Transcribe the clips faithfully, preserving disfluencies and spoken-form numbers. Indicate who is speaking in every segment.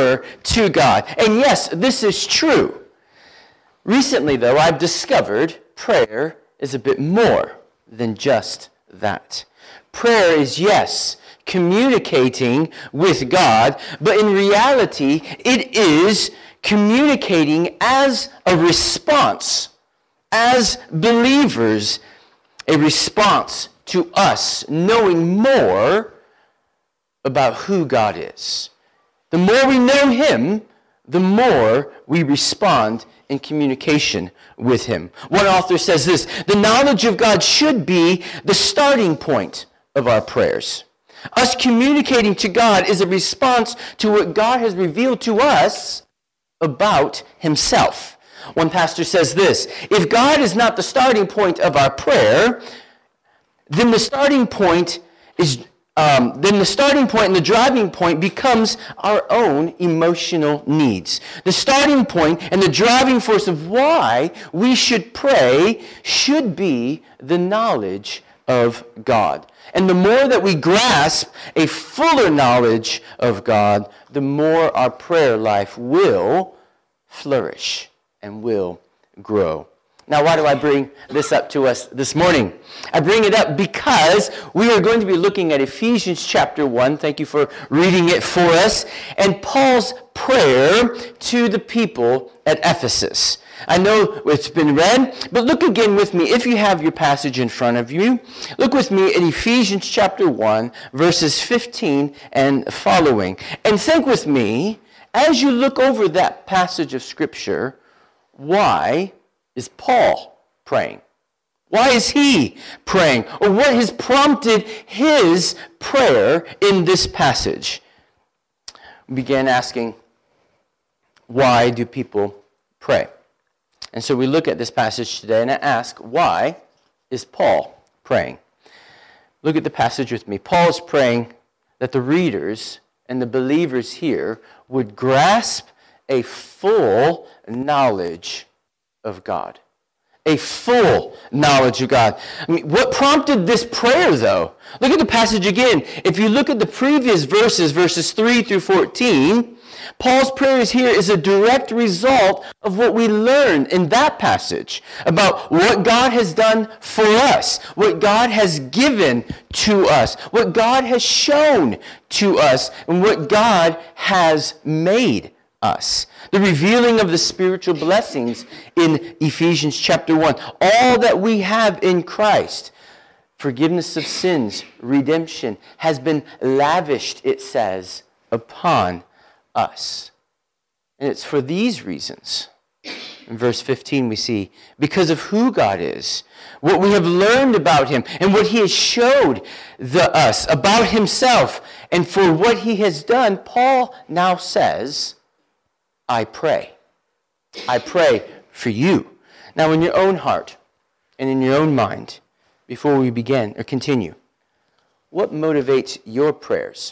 Speaker 1: nearer to God. And yes, this is true. Recently, though, I've discovered prayer is a bit more than just that. Prayer is, yes, communicating with God, but in reality, it is communicating as a response, as believers, a response to us knowing more about who God is. The more we know Him, the more we respond in communication with Him. One author says this: the knowledge of God should be the starting point of our prayers. Us communicating to God is a response to what God has revealed to us about Himself. One pastor says this: if God is not the starting point of our prayer, then the starting point is Um, then the starting point and the driving point becomes our own emotional needs. The starting point and the driving force of why we should pray should be the knowledge of God. And the more that we grasp a fuller knowledge of God, the more our prayer life will flourish and will grow. Now, why do I bring this up to us this morning? I bring it up because we are going to be looking at Ephesians chapter one. Thank you for reading it for us. And Paul's prayer to the people at Ephesus. I know it's been read, but look again with me if you have your passage in front of you. Look with me at Ephesians chapter one, verses fifteen and following. And think with me, as you look over that passage of Scripture, why is Paul praying? Why is he praying? Or what has prompted his prayer in this passage? We began asking, why do people pray? And so we look at this passage today and I ask, why is Paul praying? Look at the passage with me. Paul is praying that the readers and the believers here would grasp a full knowledge of God. A full knowledge of God. I mean, what prompted this prayer, though? Look at the passage again. If you look at the previous verses, verses three through fourteen, Paul's prayers here is a direct result of what we learned in that passage about what God has done for us, what God has given to us, what God has shown to us, and what God has made us. The revealing of the spiritual blessings in Ephesians chapter one. All that we have in Christ, forgiveness of sins, redemption, has been lavished, it says, upon us. And it's for these reasons. In verse fifteen we see, because of who God is, what we have learned about Him, and what He has showed the, us about Himself, and for what He has done, Paul now says, I pray. I pray for you. Now, in your own heart and in your own mind, before we begin or continue, what motivates your prayers?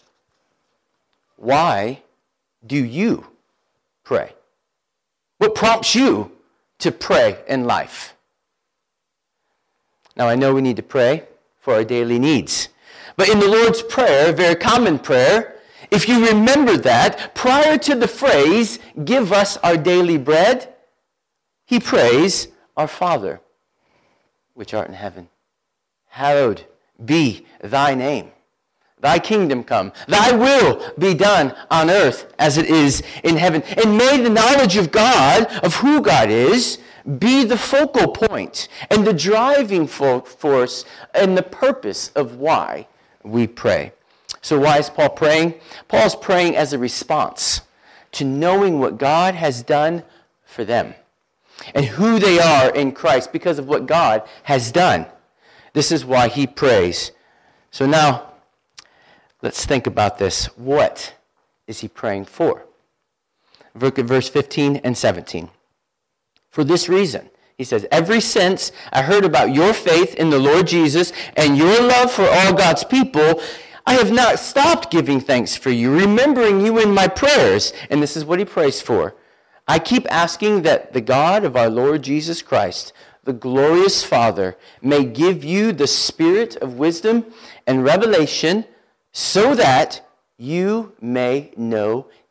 Speaker 1: Why do you pray? What prompts you to pray in life? Now, I know we need to pray for our daily needs. But in the Lord's Prayer, a very common prayer, if you remember that, prior to the phrase, give us our daily bread, he prays, our Father, which art in heaven, hallowed be thy name. Thy kingdom come. Thy will be done on earth as it is in heaven. And may the knowledge of God, of who God is, be the focal point and the driving force and the purpose of why we pray. So why is Paul praying? Paul's praying as a response to knowing what God has done for them and who they are in Christ because of what God has done. This is why he prays. So now, let's think about this. What is he praying for? Look at verse fifteen and seventeen. For this reason, he says, ever since I heard about your faith in the Lord Jesus and your love for all God's people, I have not stopped giving thanks for you, remembering you in my prayers. And this is what he prays for. I keep asking that the God of our Lord Jesus Christ, the glorious Father, may give you the spirit of wisdom and revelation so that you may know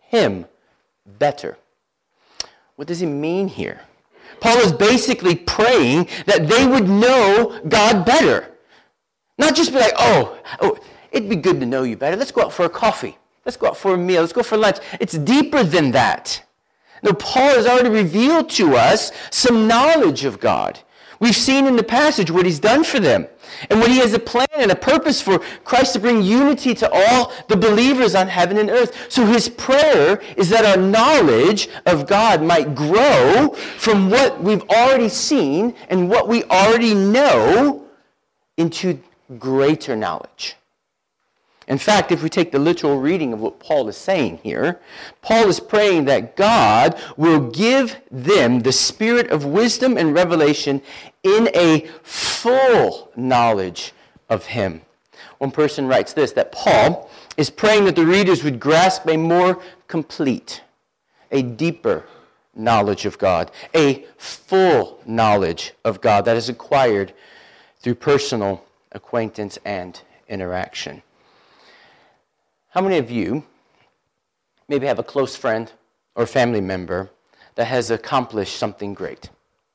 Speaker 1: him better. What does he mean here? Paul is basically praying that they would know God better. Not just be like, oh, oh, it'd be good to know you better. Let's go out for a coffee. Let's go out for a meal. Let's go for lunch. It's deeper than that. No, Paul has already revealed to us some knowledge of God. We've seen in the passage what he's done for them. And when he has a plan and a purpose for Christ to bring unity to all the believers on heaven and earth. So his prayer is that our knowledge of God might grow from what we've already seen and what we already know into greater knowledge. In fact, if we take the literal reading of what Paul is saying here, Paul is praying that God will give them the spirit of wisdom and revelation in a full knowledge of him. One person writes this, that Paul is praying that the readers would grasp a more complete, a deeper knowledge of God, a full knowledge of God that is acquired through personal acquaintance and interaction. How many of you maybe have a close friend or family member that has accomplished something great?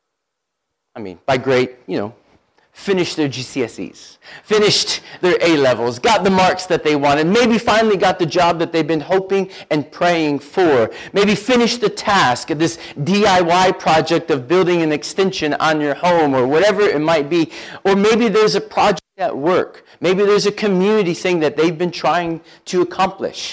Speaker 1: I mean, by great, you know, finished their G C S Es, finished their A-levels, got the marks that they wanted, maybe finally got the job that they've been hoping and praying for, maybe finished the task of this D I Y project of building an extension on your home or whatever it might be, or maybe there's a project at work, maybe there's a community thing that they've been trying to accomplish.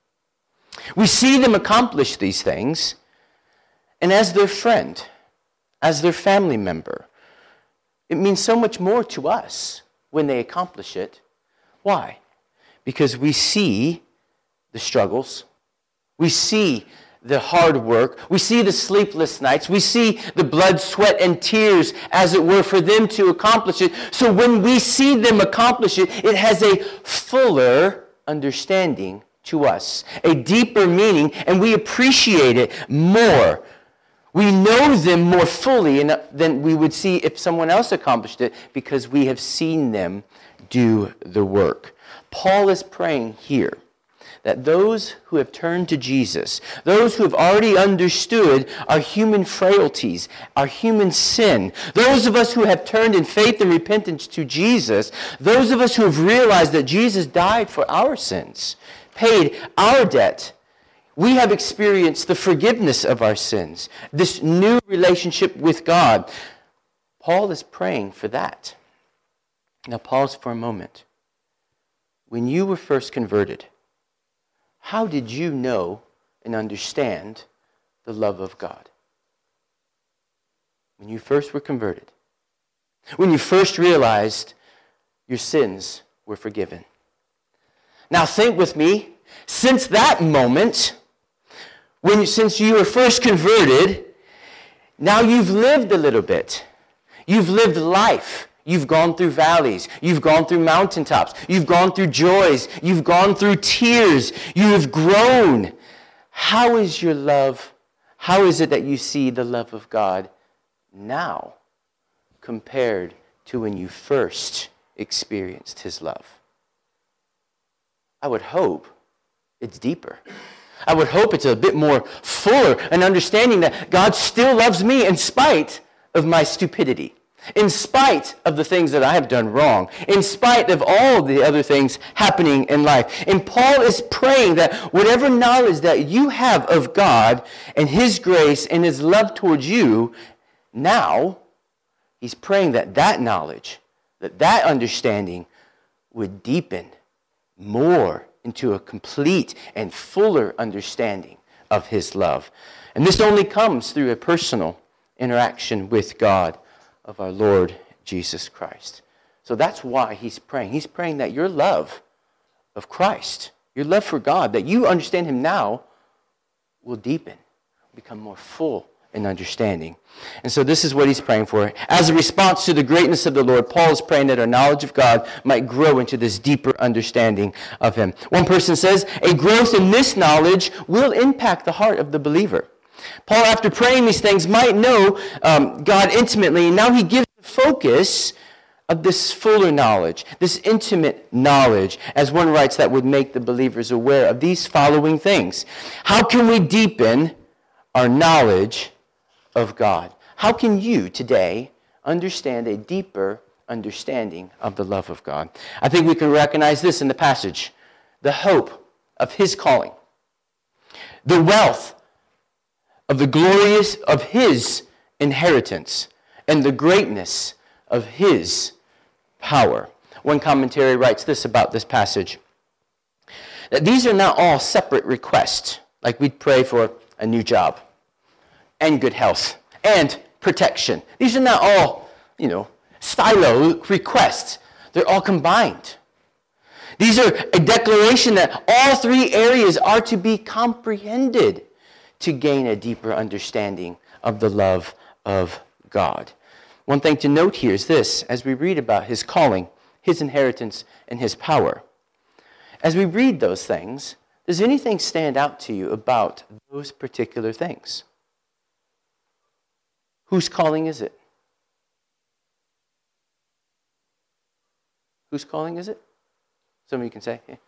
Speaker 1: We see them accomplish these things, and as their friend, as their family member, it means so much more to us when they accomplish it. Why? Because we see the struggles. We see the hard work. We see the sleepless nights. We see the blood, sweat, and tears, as it were, for them to accomplish it. So when we see them accomplish it, it has a fuller understanding to us, a deeper meaning, and we appreciate it more. We know them more fully than we would see if someone else accomplished it because we have seen them do the work. Paul is praying here that those who have turned to Jesus, those who have already understood our human frailties, our human sin, those of us who have turned in faith and repentance to Jesus, those of us who have realized that Jesus died for our sins, paid our debt, we have experienced the forgiveness of our sins, this new relationship with God. Paul is praying for that. Now pause for a moment. When you were first converted, how did you know and understand the love of God? When you first were converted, when you first realized your sins were forgiven. Now think with me, since that moment, When, since you were first converted, now you've lived a little bit. You've lived life. You've gone through valleys. You've gone through mountaintops. You've gone through joys. You've gone through tears. You have grown. How is your love? How is it that you see the love of God now compared to when you first experienced his love? I would hope it's deeper. I would hope it's a bit more fuller, an understanding that God still loves me in spite of my stupidity, in spite of the things that I have done wrong, in spite of all the other things happening in life. And Paul is praying that whatever knowledge that you have of God and his grace and his love towards you, now he's praying that that knowledge, that that understanding would deepen more into a complete and fuller understanding of his love. And this only comes through a personal interaction with God of our Lord Jesus Christ. So that's why he's praying. He's praying that your love of Christ, your love for God, that you understand him now, will deepen, become more full in understanding. And so this is what he's praying for. As a response to the greatness of the Lord, Paul is praying that our knowledge of God might grow into this deeper understanding of him. One person says, a growth in this knowledge will impact the heart of the believer. Paul, after praying these things, might know um, God intimately, and now he gives the focus of this fuller knowledge, this intimate knowledge, as one writes, that would make the believers aware of these following things. How can we deepen our knowledge of God? How can you today understand a deeper understanding of the love of God? I think we can recognize this in the passage. The hope of his calling. The wealth of the glorious of his inheritance. And the greatness of his power. One commentary writes this about this passage. That these are not all separate requests. Like we'd pray for a new job. And good health. And protection. These are not all, you know, silo requests. They're all combined. These are a declaration that all three areas are to be comprehended to gain a deeper understanding of the love of God. One thing to note here is this, as we read about his calling, his inheritance, and his power. As we read those things, does anything stand out to you about those particular things? Whose calling is it? Whose calling is it? Some of you can say. Yeah.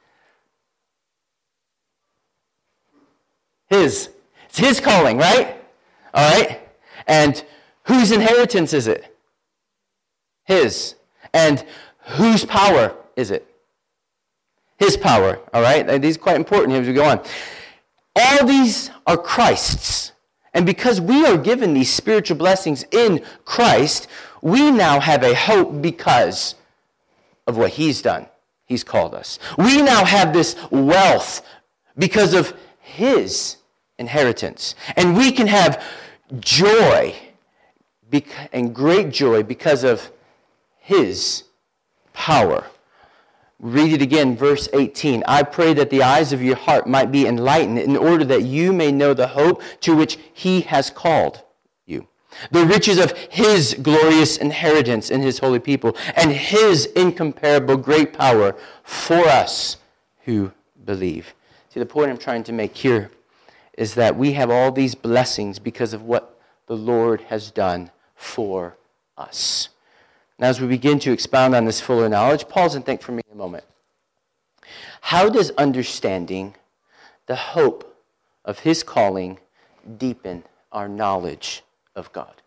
Speaker 1: His. It's his calling, right? All right? And whose inheritance is it? His. And whose power is it? His power, all right? And these are quite important as we go on. All these are Christ's. And because we are given these spiritual blessings in Christ, we now have a hope because of what he's done. He's called us. We now have this wealth because of his inheritance. And we can have joy and great joy because of his power. Read it again, verse eighteen. I pray that the eyes of your heart might be enlightened in order that you may know the hope to which he has called you, the riches of his glorious inheritance in his holy people, and his incomparable great power for us who believe. See, the point I'm trying to make here is that we have all these blessings because of what the Lord has done for us. Now, as we begin to expound on this fuller knowledge, pause and think for me a moment. How does understanding the hope of his calling deepen our knowledge of God?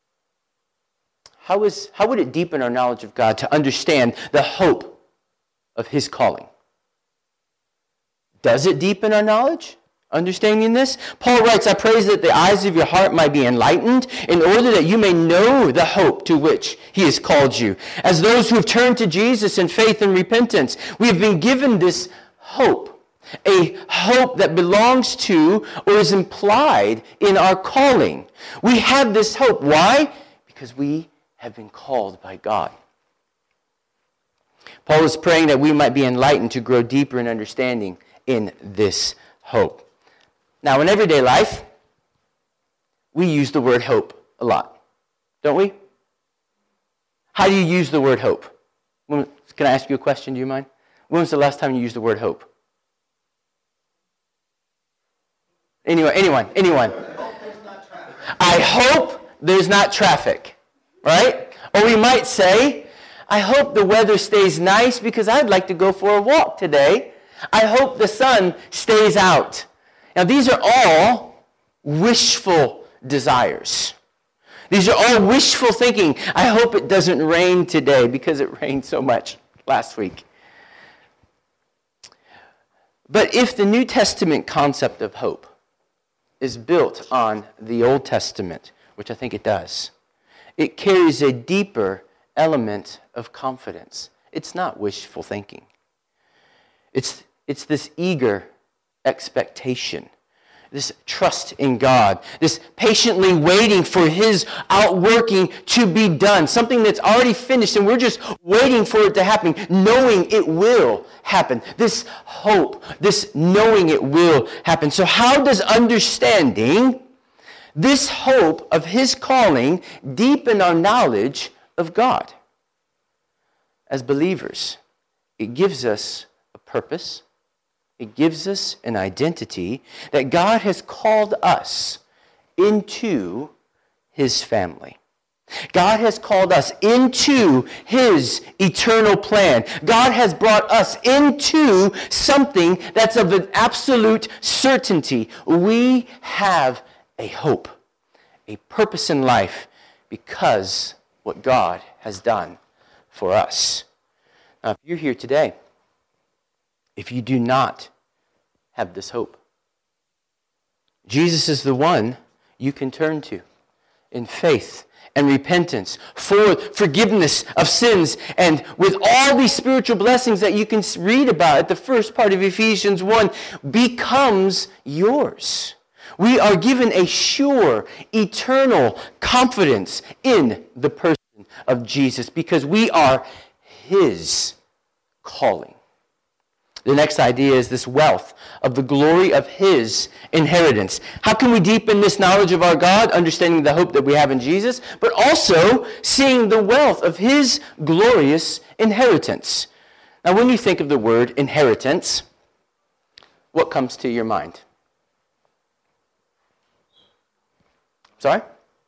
Speaker 1: How is, how would it deepen our knowledge of God to understand the hope of his calling? Does it deepen our knowledge? Understanding this? Paul writes, I pray that the eyes of your heart might be enlightened in order that you may know the hope to which he has called you. As those who have turned to Jesus in faith and repentance, we have been given this hope. A hope that belongs to or is implied in our calling. We have this hope. Why? Because we have been called by God. Paul is praying that we might be enlightened to grow deeper in understanding in this hope. Now, in everyday life, we use the word hope a lot, don't we? How do you use the word hope? When, can I ask you a question? Do you mind? When was the last time you used the word hope? Anyone? Anyone? Anyone? I hope there's not traffic, right? Or we might say, I hope the weather stays nice because I'd like to go for a walk today. I hope the sun stays out. Now, these are all wishful desires. These are all wishful thinking. I hope it doesn't rain today because it rained so much last week. But if the New Testament concept of hope is built on the Old Testament, which I think it does, it carries a deeper element of confidence. It's not wishful thinking. It's, it's this eager expectation, this trust in God, this patiently waiting for his outworking to be done, something that's already finished and we're just waiting for it to happen, knowing it will happen. This hope, this knowing it will happen. So how does understanding this hope of his calling deepen our knowledge of God? As believers, it gives us a purpose. It gives us an identity that God has called us into his family. God has called us into his eternal plan. God has brought us into something that's of an absolute certainty. We have a hope, a purpose in life because what God has done for us. Now, if you're here today, if you do not have this hope, Jesus is the one you can turn to in faith and repentance for forgiveness of sins, and with all these spiritual blessings that you can read about at the first part of Ephesians one becomes yours. We are given a sure, eternal confidence in the person of Jesus because we are his calling. The next idea is this wealth of the glory of his inheritance. How can we deepen this knowledge of our God, understanding the hope that we have in Jesus, but also seeing the wealth of his glorious inheritance? Now, when you think of the word inheritance, what comes to your mind? Sorry?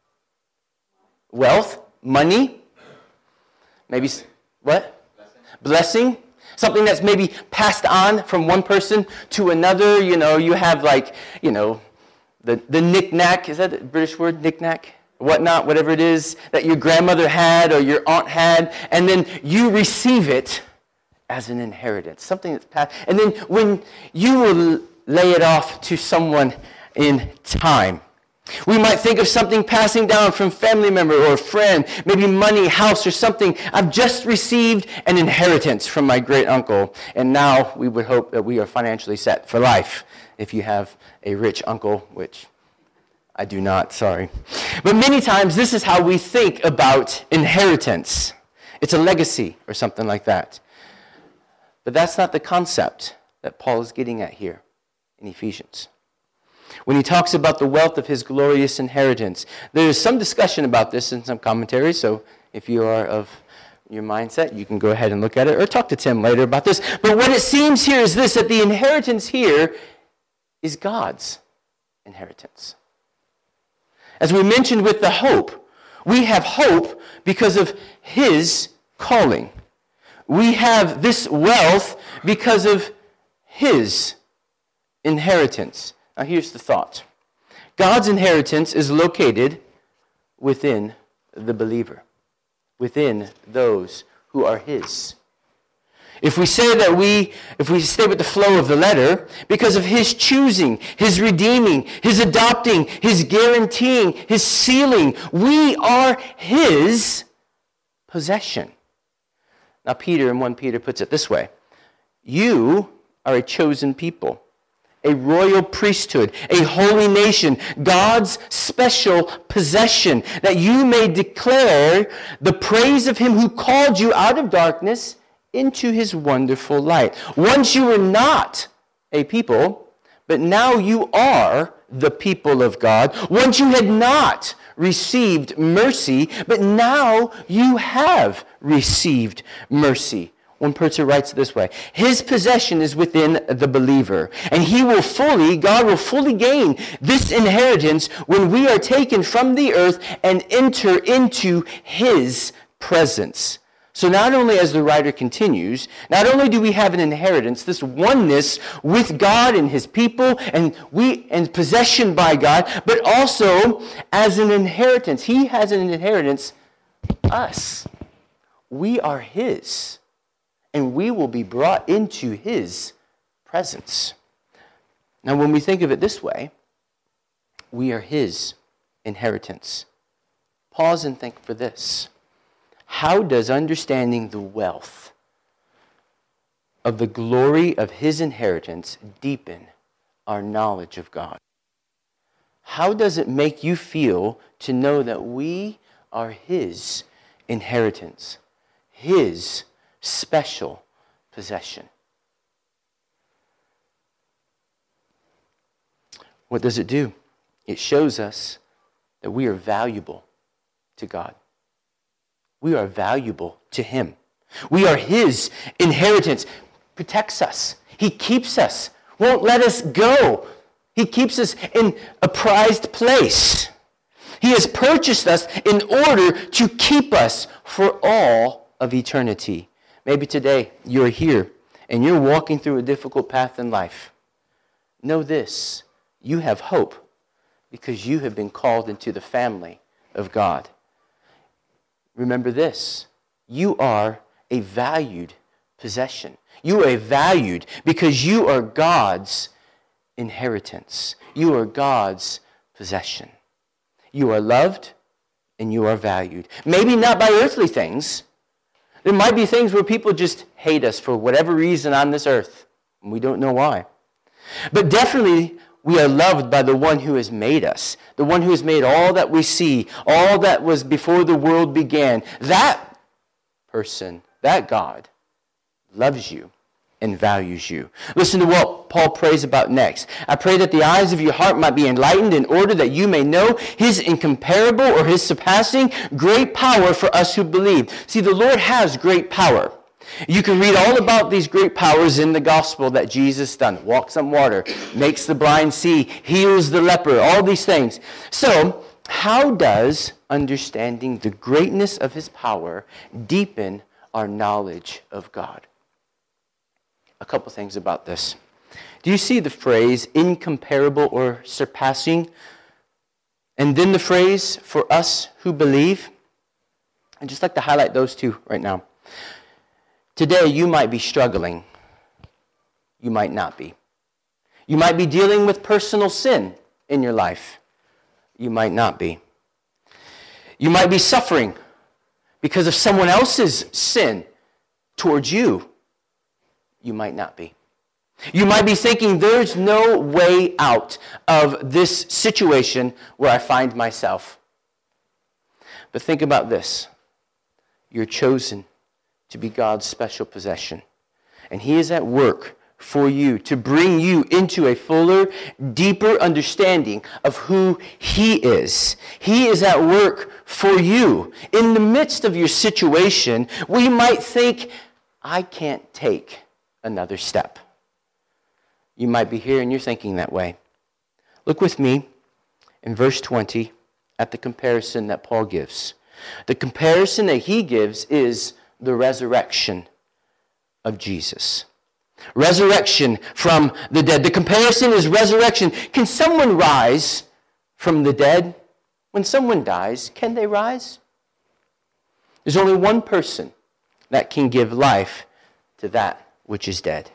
Speaker 1: Wealth? Money? Maybe, what? Blessing. Blessing. Something that's maybe passed on from one person to another. You know, you have like, you know, the, the knick-knack. Is that a British word, knick-knack? Whatnot, whatever it is that your grandmother had or your aunt had. And then you receive it as an inheritance. Something that's passed. And then when you will lay it off to someone in time. We might think of something passing down from family member or a friend, maybe money, house, or something. I've just received an inheritance from my great uncle, and now we would hope that we are financially set for life if you have a rich uncle, which I do not, sorry. But many times this is how we think about inheritance. It's a legacy or something like that. But that's not the concept that Paul is getting at here in Ephesians. When he talks about the wealth of his glorious inheritance, there's some discussion about this in some commentaries, so if you are of your mindset, you can go ahead and look at it, or talk to Tim later about this. But what it seems here is this, that the inheritance here is God's inheritance. As we mentioned with the hope, we have hope because of his calling. We have this wealth because of his inheritance. Now here's the thought. God's inheritance is located within the believer, within those who are his. If we say that we, if we stay with the flow of the letter, because of his choosing, his redeeming, his adopting, his guaranteeing, his sealing, we are his possession. Now Peter in First Peter puts it this way. You are a chosen people, a royal priesthood, a holy nation, God's special possession, that you may declare the praise of him who called you out of darkness into his wonderful light. Once you were not a people, but now you are the people of God. Once you had not received mercy, but now you have received mercy. One person writes it this way: his possession is within the believer, and he will fully, God will fully gain this inheritance when we are taken from the earth and enter into his presence. So not only, as the writer continues, not only do we have an inheritance, this oneness with God and his people, and we and possession by God, but also as an inheritance. He has an inheritance, us. We are his. And we will be brought into his presence. Now, when we think of it this way, we are his inheritance. Pause and think for this. How does understanding the wealth of the glory of his inheritance deepen our knowledge of God? How does it make you feel to know that we are his inheritance, his special possession? What does it do? It shows us that we are valuable to God. We are valuable to him. We are his inheritance. Protects us. He keeps us. Won't let us go. He keeps us in a prized place. He has purchased us in order to keep us for all of eternity. Maybe today you're here and you're walking through a difficult path in life. Know this, you have hope because you have been called into the family of God. Remember this, you are a valued possession. You are valued because you are God's inheritance. You are God's possession. You are loved and you are valued. Maybe not by earthly things. There might be things where people just hate us for whatever reason on this earth, and we don't know why. But definitely, we are loved by the one who has made us, the one who has made all that we see, all that was before the world began. That person, that God, loves you and values you. Listen to what Paul prays about next. I pray that the eyes of your heart might be enlightened in order that you may know his incomparable or his surpassing great power for us who believe. See, the Lord has great power. You can read all about these great powers in the gospel that Jesus done. Walks on water, makes the blind see, heals the leper, all these things. So, how does understanding the greatness of his power deepen our knowledge of God? A couple things about this. Do you see the phrase incomparable or surpassing? And then the phrase for us who believe? I'd just like to highlight those two right now. Today you might be struggling. You might not be. You might be dealing with personal sin in your life. You might not be. You might be suffering because of someone else's sin towards you. You might not be. You might be thinking, there's no way out of this situation where I find myself. But think about this. You're chosen to be God's special possession. And he is at work for you to bring you into a fuller, deeper understanding of who he is. He is at work for you. In the midst of your situation, we might think, I can't take another step. You might be here and you're thinking that way. Look with me in verse twenty at the comparison that Paul gives. The comparison that he gives is the resurrection of Jesus. Resurrection from the dead. The comparison is resurrection. Can someone rise from the dead? When someone dies, can they rise? There's only one person that can give life to that which is dead.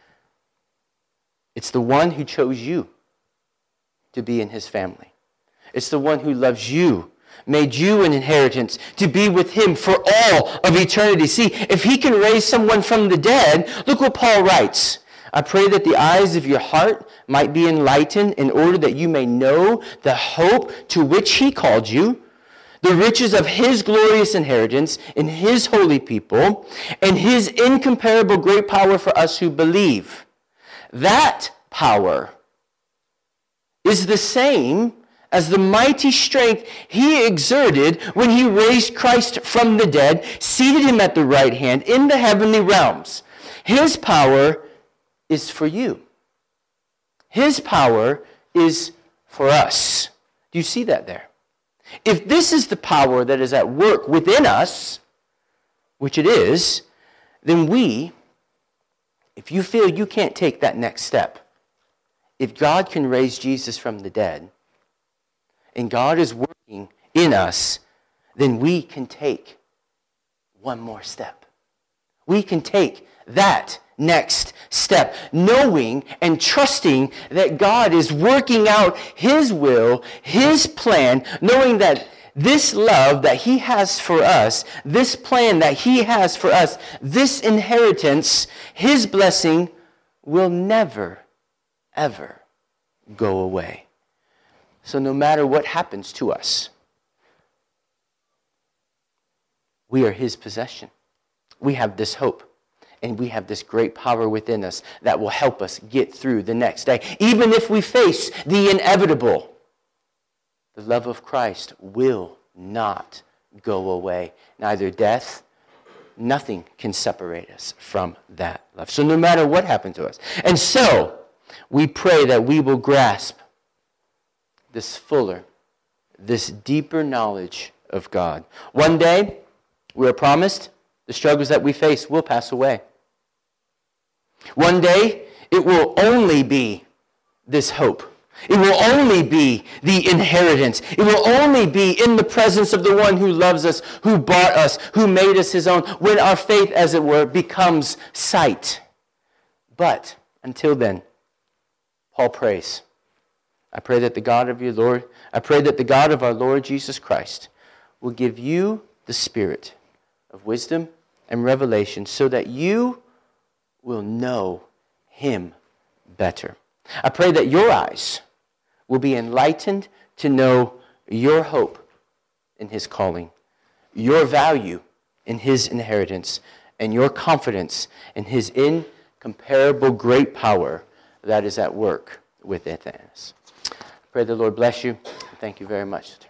Speaker 1: It's the one who chose you to be in his family. It's the one who loves you, made you an inheritance to be with him for all of eternity. See, if he can raise someone from the dead, look what Paul writes. I pray that the eyes of your heart might be enlightened in order that you may know the hope to which he called you, the riches of his glorious inheritance in his holy people, and his incomparable great power for us who believe. That power is the same as the mighty strength he exerted when he raised Christ from the dead, seated him at the right hand in the heavenly realms. His power is for you. His power is for us. Do you see that there? If this is the power that is at work within us, which it is, then we, if you feel you can't take that next step, if God can raise Jesus from the dead, and God is working in us, then we can take one more step. We can take that next step, knowing and trusting that God is working out his will, his plan, knowing that this love that he has for us, this plan that he has for us, this inheritance, his blessing will never, ever go away. So no matter what happens to us, we are his possession. We have this hope. And we have this great power within us that will help us get through the next day. Even if we face the inevitable, the love of Christ will not go away. Neither death, nothing can separate us from that love. So no matter what happened to us. And so, we pray that we will grasp this fuller, this deeper knowledge of God. One day, we are promised the struggles that we face will pass away. One day, it will only be this hope. It will only be the inheritance. It will only be in the presence of the one who loves us, who bought us, who made us his own, when our faith, as it were, becomes sight. But until then, Paul prays, I pray that the God of your Lord, I pray that the God of our Lord Jesus Christ will give you the spirit of wisdom and revelation so that you will know him better. I pray that your eyes will be enlightened to know your hope in his calling, your value in his inheritance, and your confidence in his incomparable great power that is at work within us. I pray the Lord bless you. Thank you very much.